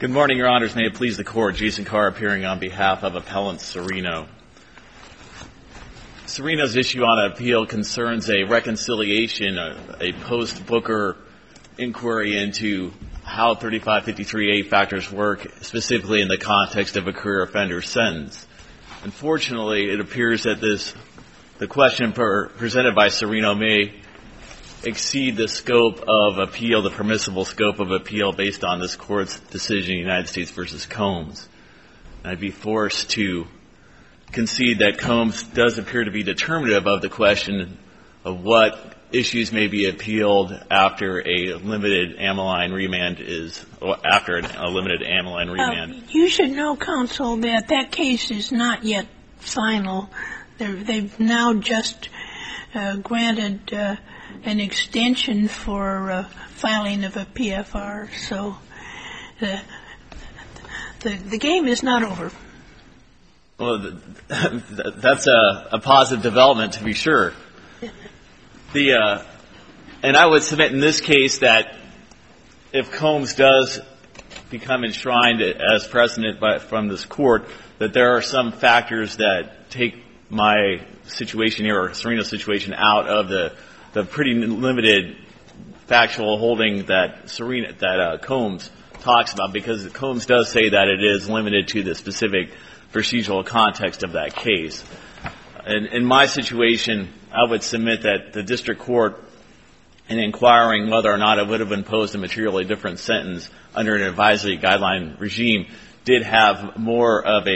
Good morning, Your Honors. May it please the Court. Jason Carr appearing on behalf of Appellant Serino. Serino's issue on appeal concerns a reconciliation, a post-Booker inquiry into how 3553A factors work, specifically in the context of a career offender sentence. Unfortunately, it appears that the question presented by Serino may exceed the scope of appeal, the permissible scope of appeal based on this Court's decision, United States v. Combs. And I'd be forced to concede that Combs does appear to be determinative of the question of what issues may be appealed after a limited amyline remand You should know, counsel, that that case is not yet final. They've now just granted an extension for filing of a PFR. So the game is not over. Well, that's a positive development, to be sure. And I would submit in this case that if Combs does become enshrined as precedent from this Court, that there are some factors that take my situation here, or Serino's situation, out of the pretty limited factual holding that Combs talks about, because Combs does say that it is limited to the specific procedural context of that case. And in my situation, I would submit that the district court, in inquiring whether or not it would have imposed a materially different sentence under an advisory guideline regime, did have more of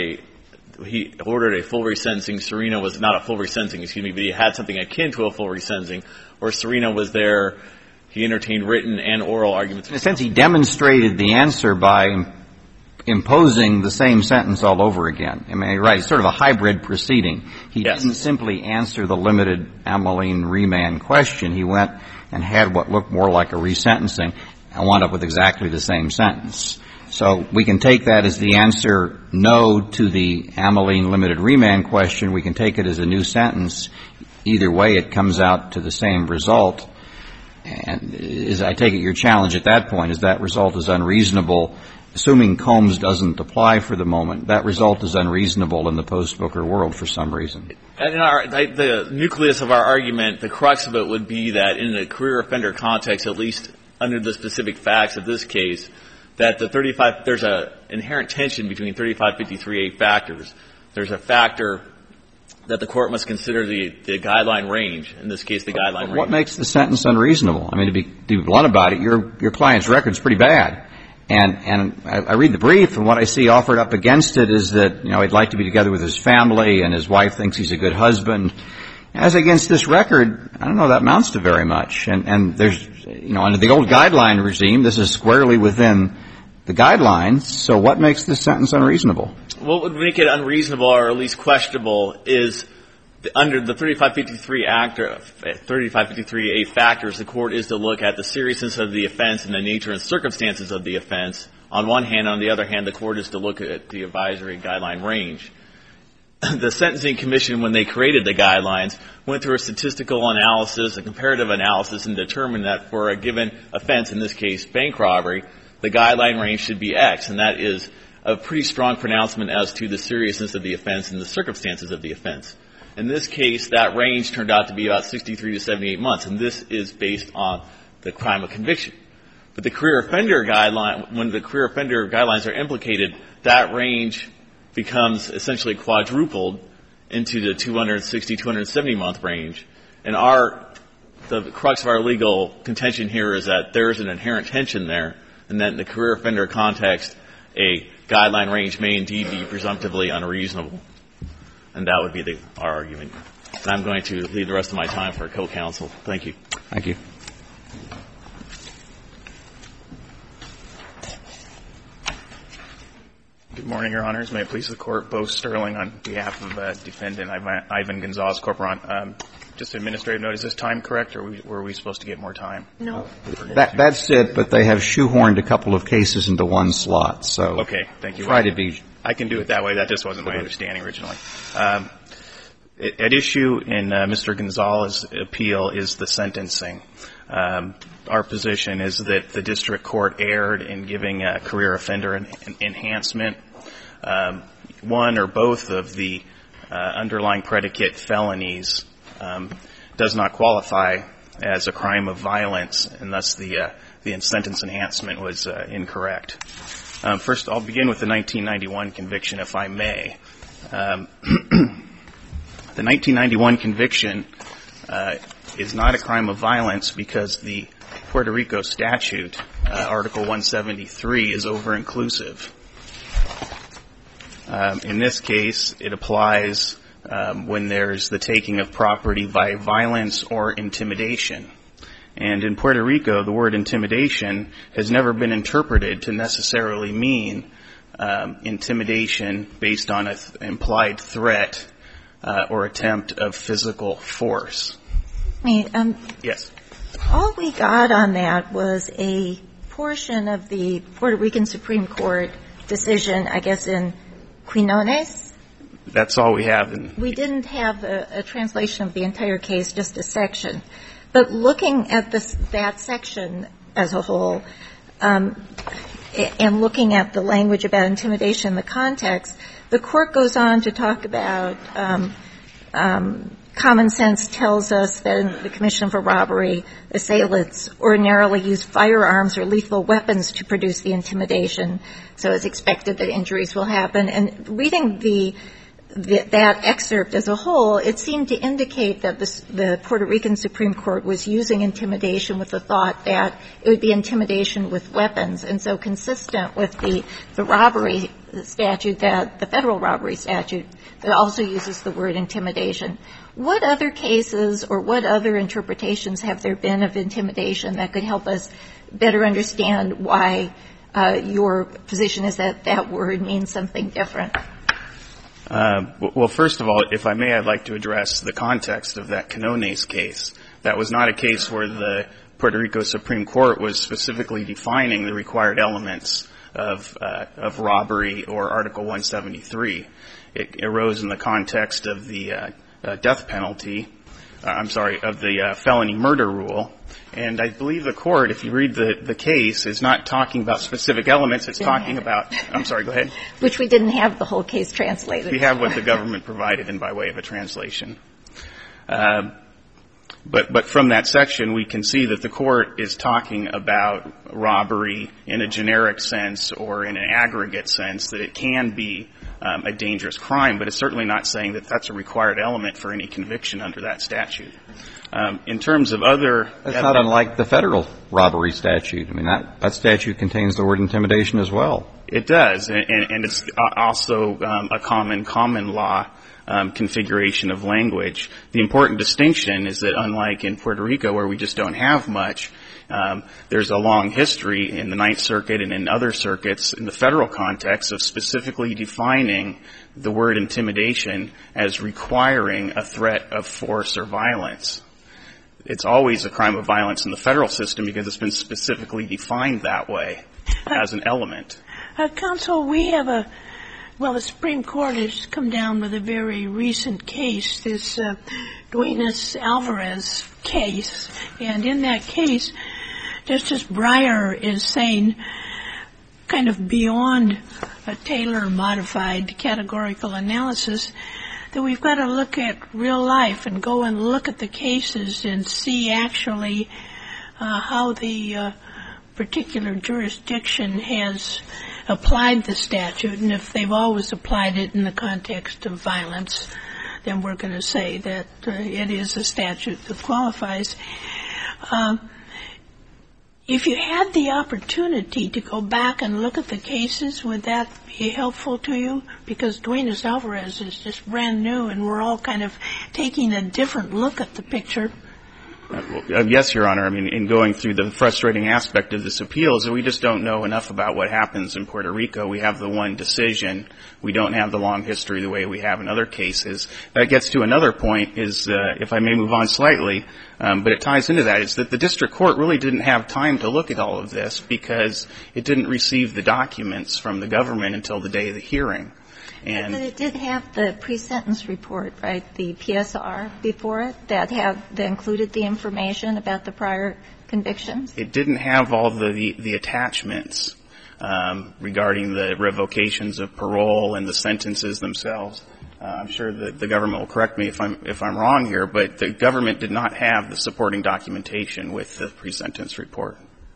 he ordered a full resentencing. Serino was not a full resentencing, but he had something akin to a full resentencing, where Serino was there. He entertained written and oral arguments. In a sense, he demonstrated the answer by imposing the same sentence all over again. I mean, right, it's sort of a hybrid proceeding. He didn't simply answer the limited amyline remand question. He went and had what looked more like a resentencing and wound up with exactly the same sentence. So we can take that as the answer no to the amyline limited remand question. We can take it as a new sentence. Either way, it comes out to the same result. And I take it your challenge at that point is that result is unreasonable. Assuming Combs doesn't apply for the moment, that result is unreasonable in the post-Booker world for some reason. And the nucleus of our argument, the crux of it would be that in a career offender context, at least under the specific facts of this case, that there's an inherent tension between 3553A factors. There's a factor that the court must consider the guideline range, in this case the guideline range. What makes the sentence unreasonable? I mean, to be blunt about it, your client's record's pretty bad. And I read the brief, and what I see offered up against it is that, he'd like to be together with his family, and his wife thinks he's a good husband. As against this record, I don't know that amounts to very much. And there's, under the old guideline regime, this is squarely within the guidelines. So what makes this sentence unreasonable? What would make it unreasonable, or at least questionable, is under the 3553A factors, the court is to look at the seriousness of the offense and the nature and circumstances of the offense. On one hand, on the other hand, the court is to look at the advisory guideline range. The Sentencing Commission, when they created the guidelines, went through a statistical analysis, a comparative analysis, and determined that for a given offense, in this case bank robbery, the guideline range should be X, and that is a pretty strong pronouncement as to the seriousness of the offense and the circumstances of the offense. In this case, that range turned out to be about 63 to 78 months, and this is based on the crime of conviction. But the career offender guideline, when the career offender guidelines are implicated, that range becomes essentially quadrupled into the 260, 270-month range. And the crux of our legal contention here is that there is an inherent tension there, and that in the career offender context, a guideline range may indeed be presumptively unreasonable. And that would be our argument. And I'm going to leave the rest of my time for co-counsel. Thank you. Thank you. Good morning, Your Honors. May it please the Court, Bo Sterling on behalf of Defendant Ivan Gonzalez-Corporan. Just an administrative note, is this time correct, or were we supposed to get more time? No. That's it, but they have shoehorned a couple of cases into one slot, so. Okay, thank you. Try to be. I can do it that way. That just wasn't my understanding originally. At issue in Mr. Gonzalez's appeal is the sentencing. Our position is that the district court erred in giving a career offender enhancement. One or both of the underlying predicate felonies does not qualify as a crime of violence, and thus the sentence enhancement was incorrect. First, I'll begin with the 1991 conviction, if I may. The 1991 conviction is not a crime of violence because the Puerto Rico statute, Article 173, is over-inclusive. In this case, it applies when there's the taking of property by violence or intimidation. And in Puerto Rico, the word intimidation has never been interpreted to necessarily mean intimidation based on an implied threat or attempt of physical force. Yes. All we got on that was a portion of the Puerto Rican Supreme Court decision, I guess, in Quinones. That's all we have. We didn't have a translation of the entire case, just a section. But looking at that section as a whole, and looking at the language about intimidation in the context, the court goes on to talk about common sense tells us that in the commission for robbery, assailants ordinarily use firearms or lethal weapons to produce the intimidation, so it's expected that injuries will happen. And reading that excerpt as a whole, it seemed to indicate that the Puerto Rican Supreme Court was using intimidation with the thought that it would be intimidation with weapons, and so consistent with the robbery statute, that the federal robbery statute that also uses the word intimidation. What other cases or what other interpretations have there been of intimidation that could help us better understand why your position is that that word means something different? Well, first of all, if I may, I'd like to address the context of that Quinones case. That was not a case where the Puerto Rico Supreme Court was specifically defining the required elements of robbery or Article 173. It arose in the context of the death penalty, of the felony murder rule. And I believe the court, if you read the case, is not talking about specific elements. It's talking about, I'm sorry, go ahead. Which we didn't have the whole case translated. We have what the government provided in by way of a translation. But from that section, we can see that the court is talking about robbery in a generic sense or in an aggregate sense, that it can be a dangerous crime, but it's certainly not saying that that's a required element for any conviction under that statute. In terms of other... That's not unlike the federal robbery statute. I mean, that statute contains the word intimidation as well. It does, and it's also a common law configuration of language. The important distinction is that unlike in Puerto Rico, where we just don't have much, there's a long history in the Ninth Circuit and in other circuits in the federal context of specifically defining the word intimidation as requiring a threat of force or violence. It's always a crime of violence in the federal system because it's been specifically defined that way as an element. Counsel, we have the Supreme Court has come down with a very recent case, this Duenas-Alvarez case. And in that case, Justice Breyer is saying, kind of beyond a Taylor-modified categorical analysis, that we've got to look at real life and go and look at the cases and see actually how the particular jurisdiction has applied the statute. And if they've always applied it in the context of violence, then we're going to say that it is a statute that qualifies. If you had the opportunity to go back and look at the cases, would that be helpful to you? Because Duenas-Alvarez is just brand new, and we're all kind of taking a different look at the picture. Yes, Your Honor. I mean, in going through the frustrating aspect of this appeal is that we just don't know enough about what happens in Puerto Rico. We have the one decision. We don't have the long history the way we have in other cases. That gets to another point is, if I may move on slightly, but it ties into that, is that the district court really didn't have time to look at all of this because it didn't receive the documents from the government until the day of the hearing. But it did have the pre-sentence report, right, the PSR before it, that included the information about the prior convictions? It didn't have all the attachments regarding the revocations of parole and the sentences themselves. I'm sure that the government will correct me if I'm wrong here, but the government did not have the supporting documentation with the pre-sentence report.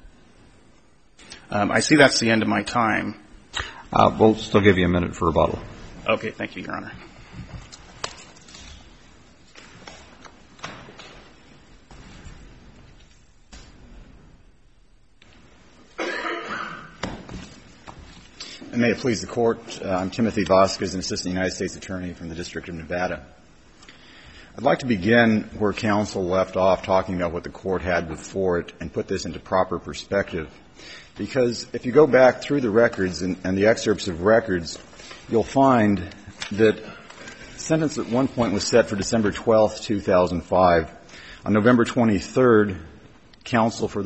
I see that's the end of my time. We'll still give you a minute for rebuttal. Okay. Thank you, Your Honor. And may it please the Court, I'm Timothy Vasquez, an assistant United States attorney from the District of Nevada. I'd like to begin where counsel left off, talking about what the Court had before it, and put this into proper perspective. Because if you go back through the records and the excerpts of records, you'll find that the sentence at one point was set for December 12th, 2005. On November 23rd, counsel for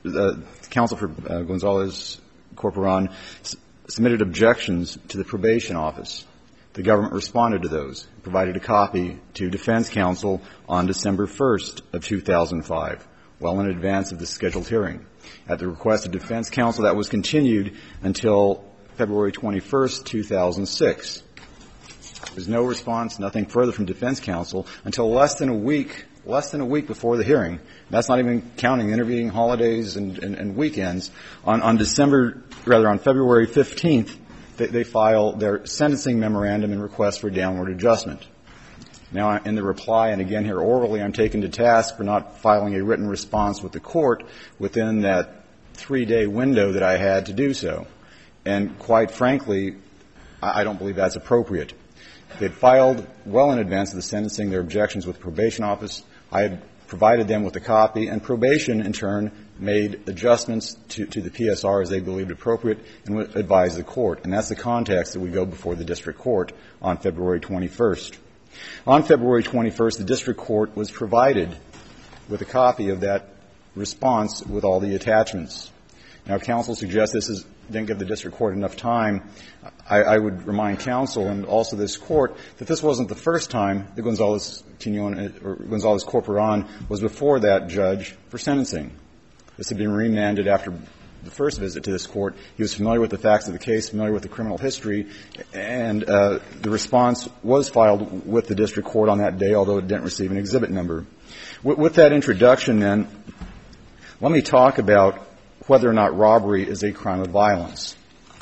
Gonzalez Corporan submitted objections to the probation office. The government responded to those, provided a copy to defense counsel on December 1st of 2005, well in advance of the scheduled hearing. At the request of defense counsel, that was continued until February 21st, 2006. There was no response, nothing further from defense counsel until less than a week before the hearing. That's not even counting intervening holidays and weekends. On February 15th, they file their sentencing memorandum and request for downward adjustment. Now, in the reply, and again here orally, I'm taken to task for not filing a written response with the Court within that 3-day window that I had to do so. And quite frankly, I don't believe that's appropriate. They had filed well in advance of the sentencing their objections with the probation office. I had provided them with a copy, and probation, in turn, made adjustments to the PSR as they believed appropriate and advised the Court. And that's the context that we go before the district court on February 21st. On February 21st, the district court was provided with a copy of that response with all the attachments. Now, counsel suggests this didn't give the district court enough time. I would remind counsel and also this Court that this wasn't the first time that Gonzalez Corporan was before that judge for sentencing. This had been remanded after the first visit to this Court. He was familiar with the facts of the case, familiar with the criminal history, and the response was filed with the district court on that day, although it didn't receive an exhibit number. With that introduction, then, let me talk about whether or not robbery is a crime of violence.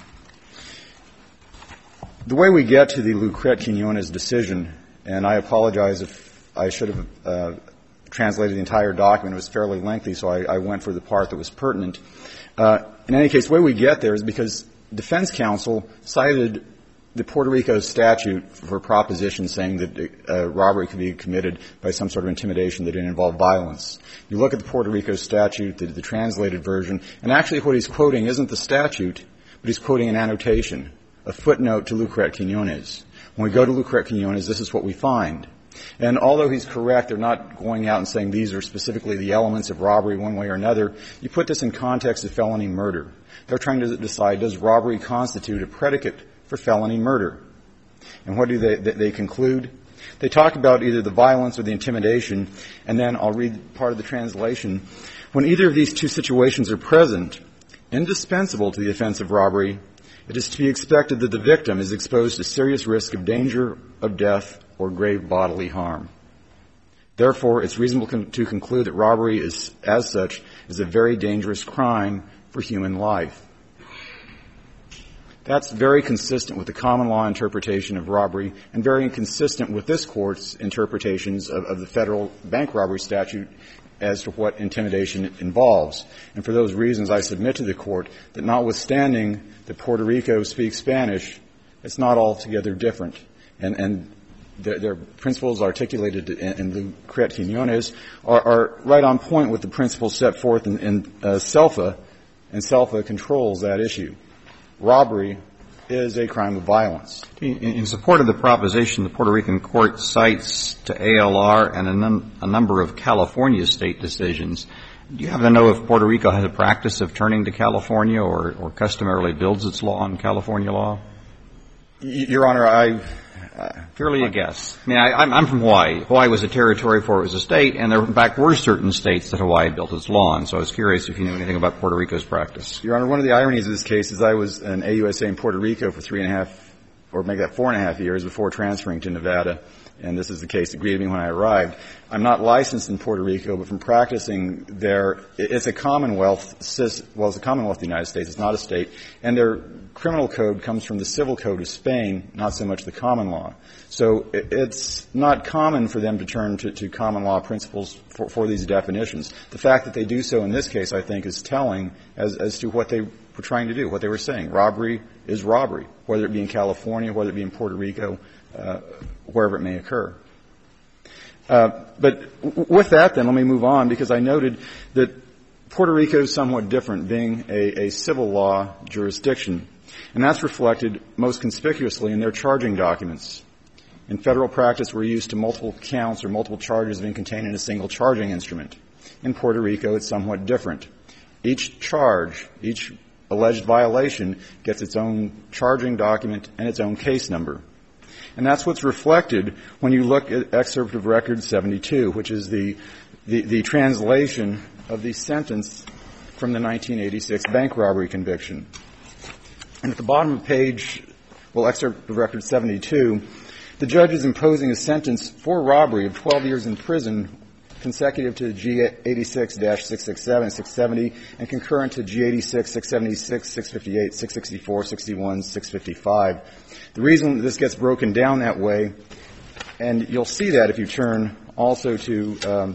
The way we get to the Lucret-Quinones decision, and I apologize if I should have translated the entire document. It was fairly lengthy, so I went for the part that was pertinent. In any case, the way we get there is because defense counsel cited the Puerto Rico statute for a proposition saying that robbery could be committed by some sort of intimidation that didn't involve violence. You look at the Puerto Rico statute, the translated version, and actually what he's quoting isn't the statute, but he's quoting an annotation, a footnote to Lucret-Quinones. When we go to Lucret-Quinones, this is what we find. And although he's correct, they're not going out and saying these are specifically the elements of robbery one way or another. You put this in context of felony murder. They're trying to decide, does robbery constitute a predicate for felony murder? And what do they conclude? They talk about either the violence or the intimidation, and then I'll read part of the translation. When either of these two situations are present, indispensable to the offense of robbery, it is to be expected that the victim is exposed to serious risk of danger, of death, or grave bodily harm. Therefore, it's reasonable to conclude that robbery is, as such, is a very dangerous crime for human life. That's very consistent with the common law interpretation of robbery and very inconsistent with this Court's interpretations of the federal bank robbery statute as to what intimidation involves. And for those reasons, I submit to the Court that notwithstanding that Puerto Rico speaks Spanish, it's not altogether different. And their principles articulated in Lucret-Quinones are right on point with the principles set forth in SELFA, and SELFA controls that issue. Robbery is a crime of violence. In support of the proposition, the Puerto Rican court cites to ALR and a number of California state decisions. Do you happen to know if Puerto Rico has a practice of turning to California or customarily builds its law on California law? Your Honor, Purely a guess. I mean, I'm from Hawaii. Hawaii was a territory before it was a state, and there, in fact, were certain states that Hawaii built its law on. So I was curious if you knew anything about Puerto Rico's practice. Your Honor, one of the ironies of this case is I was an AUSA in Puerto Rico for 3.5, or make that 4.5 years before transferring to Nevada. And this is the case that greeted me when I arrived. I'm not licensed in Puerto Rico, but from practicing there, it's a commonwealth, well, it's a commonwealth of the United States. It's not a state. And their criminal code comes from the civil code of Spain, not so much the common law. So it's not common for them to turn to common law principles for these definitions. The fact that they do so in this case, I think, is telling as to what they were trying to do, what they were saying. Robbery is robbery, whether it be in California, whether it be in Puerto Rico, wherever it may occur. But with that, then, let me move on, because I noted that Puerto Rico is somewhat different, being a civil law jurisdiction, and that's reflected most conspicuously in their charging documents. In federal practice, we're used to multiple counts or multiple charges being contained in a single charging instrument. In Puerto Rico, it's somewhat different. Each charge, each alleged violation gets its own charging document and its own case number. And that's what's reflected when you look at Excerpt of Record 72, which is the translation of the sentence from the 1986 bank robbery conviction. And at the bottom of page, well, Excerpt of Record 72, the judge is imposing a sentence for robbery of 12 years in prison consecutive to G86-667, 670, and concurrent to G86, 676, 658, 664, 61, 655. The reason this gets broken down that way, and you'll see that if you turn also to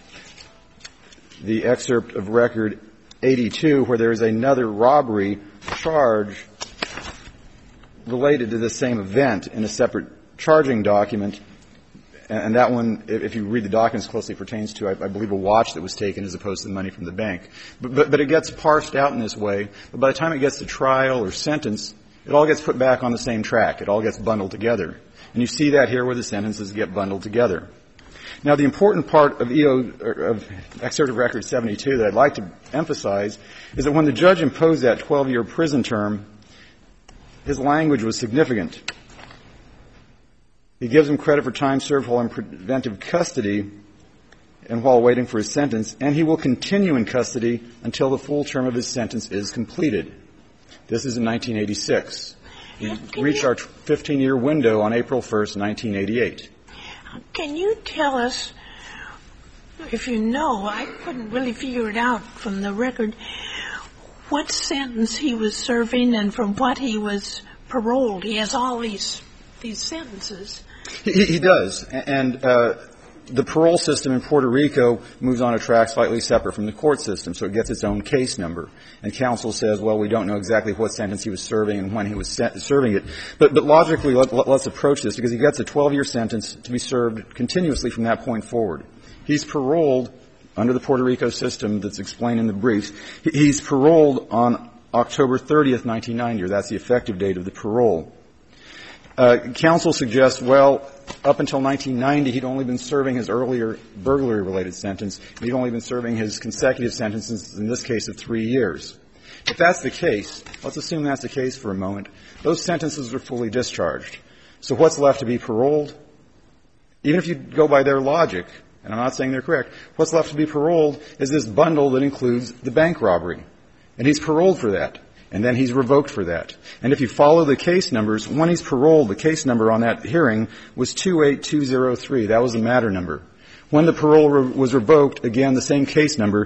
the Excerpt of Record 82, where there is another robbery charge related to the same event in a separate charging document. And that one, if you read the documents closely, pertains to, I believe, a watch that was taken as opposed to the money from the bank. But it gets parsed out in this way. But by the time it gets to trial or sentence, it all gets put back on the same track. It all gets bundled together. And you see that here where the sentences get bundled together. Now, the important part of Excerpt of Record 72 that I'd like to emphasize is that when the judge imposed that 12-year prison term, his language was significant. He gives him credit for time served while in preventive custody and while waiting for his sentence, and he will continue in custody until the full term of his sentence is completed. This is in 1986. We reached our 15-year window on April 1st, 1988. Can you tell us, if you know, I couldn't really figure it out from the record, what sentence he was serving and from what he was paroled? He has all these sentences. He does. And the parole system in Puerto Rico moves on a track slightly separate from the court system, so it gets its own case number. And counsel says, well, we don't know exactly what sentence he was serving and when he was serving it. But logically, let's approach this, because he gets a 12-year sentence to be served continuously from that point forward. He's paroled under the Puerto Rico system that's explained in the briefs. He's paroled on October 30th, 1990. That's the effective date of the parole. Counsel suggests, well, up until 1990, he'd only been serving his earlier burglary-related sentence. He'd only been serving his consecutive sentences, in this case, of 3 years. If that's the case, let's assume that's the case for a moment, those sentences were fully discharged. So what's left to be paroled? Even if you go by their logic, and I'm not saying they're correct, what's left to be paroled is this bundle that includes the bank robbery. And he's paroled for that. And then he's revoked for that. And if you follow the case numbers, when he's paroled, the case number on that hearing was 28203. That was the matter number. When the parole was revoked, again, the same case number,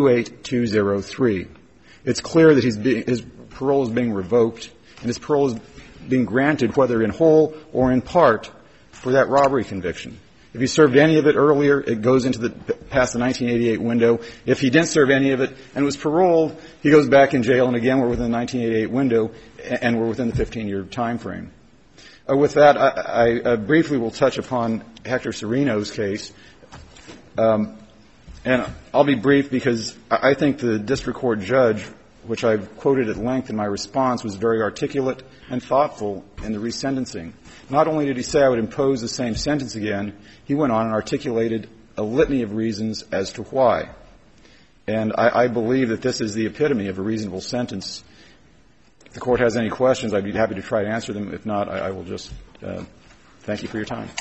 28203. It's clear that his parole is being revoked, and his parole is being granted, whether in whole or in part, for that robbery conviction. If he served any of it earlier, it goes into past the 1988 window. If he didn't serve any of it and was paroled, he goes back in jail, and again, we're within the 1988 window, and we're within the 15-year time frame. With that, I briefly will touch upon Hector Sereno's case. And I'll be brief because I think the district court judge, which I've quoted at length in my response, was very articulate and thoughtful in the resentencing. Not only did he say I would impose the same sentence again, he went on and articulated a litany of reasons as to why. And I believe that this is the epitome of a reasonable sentence. If the Court has any questions, I'd be happy to try to answer them. If not, I will just Thank you for your time.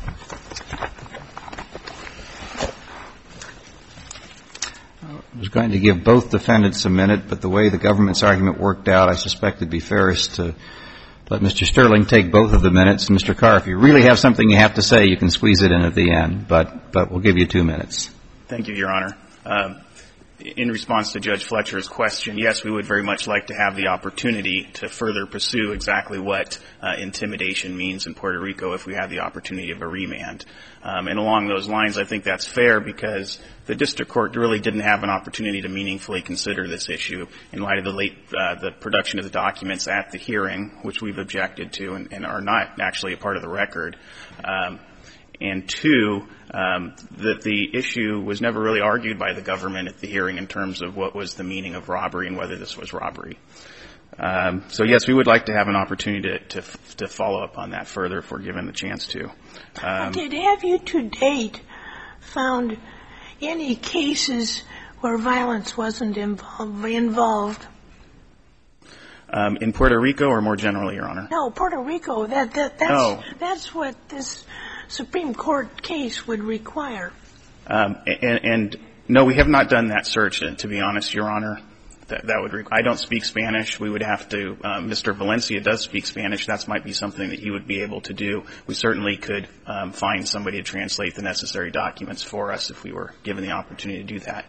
I was going to give both defendants a minute, but the way the government's argument worked out, I suspect it'd be fairest to let Mr. Sterling take both of the minutes. And Mr. Carr, if you really have something you have to say, you can squeeze it in at the end, but we'll give you 2 minutes. Thank you, Your Honor. In response to Judge Fletcher's question, yes, we would very much like to have the opportunity to further pursue exactly what intimidation means in Puerto Rico if we had the opportunity of a remand. And along those lines, I think that's fair because the district court really didn't have an opportunity to meaningfully consider this issue in light of the production of the documents at the hearing, which we've objected to and are not actually a part of the record. And 2, that the issue was never really argued by the government at the hearing in terms of what was the meaning of robbery and whether this was robbery. So, yes, we would like to have an opportunity to follow up on that further if we're given the chance to. Have you to date found any cases where violence wasn't involved? In Puerto Rico or more generally, Your Honor? No, Puerto Rico. That's what this Supreme Court case would require. And no, we have not done that search, to be honest, Your Honor. I don't speak Spanish. We would have to, Mr. Valencia does speak Spanish. That might be something that he would be able to do. We certainly could find somebody to translate the necessary documents for us if we were given the opportunity to do that.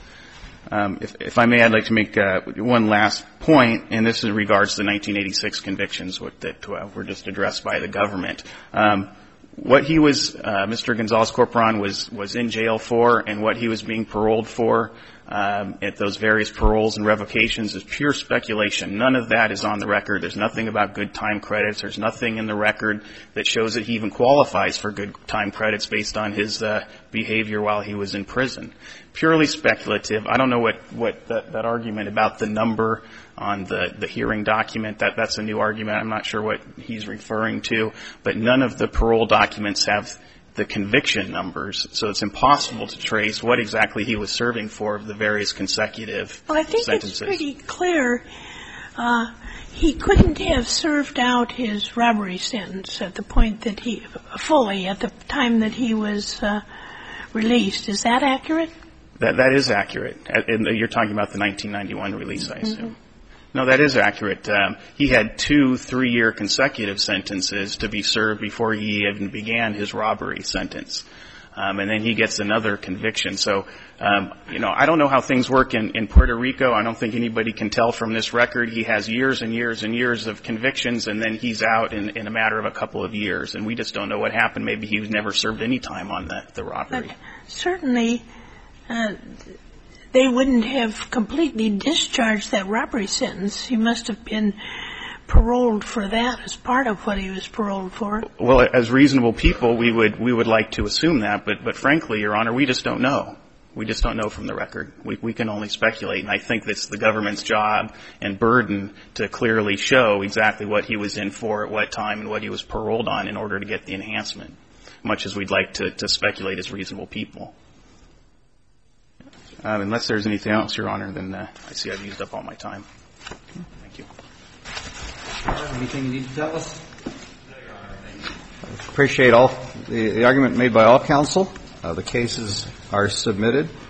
If I may, I'd like to make one last point, and this is in regards to the 1986 convictions that were just addressed by the government. What he was, Mr. Gonzalez-Corporan was in jail for, and what he was being paroled for at those various paroles and revocations is pure speculation. None of that is on the record. There's nothing about good time credits. There's nothing in the record that shows that he even qualifies for good time credits based on his behavior while he was in prison. Purely speculative. I don't know what that argument about the number on the hearing document, that's a new argument. I'm not sure what he's referring to. But none of the parole documents have the conviction numbers, so it's impossible to trace what exactly he was serving for of the various consecutive sentences. Well, I think it's pretty clear he couldn't have served out his robbery sentence at the point that at the time that he was released. Is that accurate? That is accurate. You're talking about the 1991 release, I assume. Mm-hmm. No, that is accurate. He had 2 3-year consecutive sentences to be served before he even began his robbery sentence. And then he gets another conviction. So, I don't know how things work in Puerto Rico. I don't think anybody can tell from this record. He has years and years and years of convictions, and then he's out in a matter of a couple of years. And we just don't know what happened. Maybe he was never served any time on the robbery. But certainly, they wouldn't have completely discharged that robbery sentence. He must have been paroled for that as part of what he was paroled for. Well, as reasonable people, we would like to assume that, but frankly, Your Honor, we just don't know. We just don't know from the record. We can only speculate, and I think that's the government's job and burden to clearly show exactly what he was in for at what time and what he was paroled on in order to get the enhancement, much as we'd like to speculate as reasonable people. Unless there's anything else, Your Honor, then I see I've used up all my time. Thank you. Anything you need to tell us? No, Your Honor. Thank you. Appreciate the argument made by all counsel. The cases are submitted.